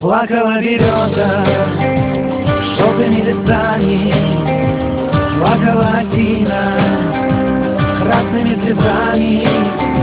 Плакала береза желтыми листами, плакала осина красными слезами.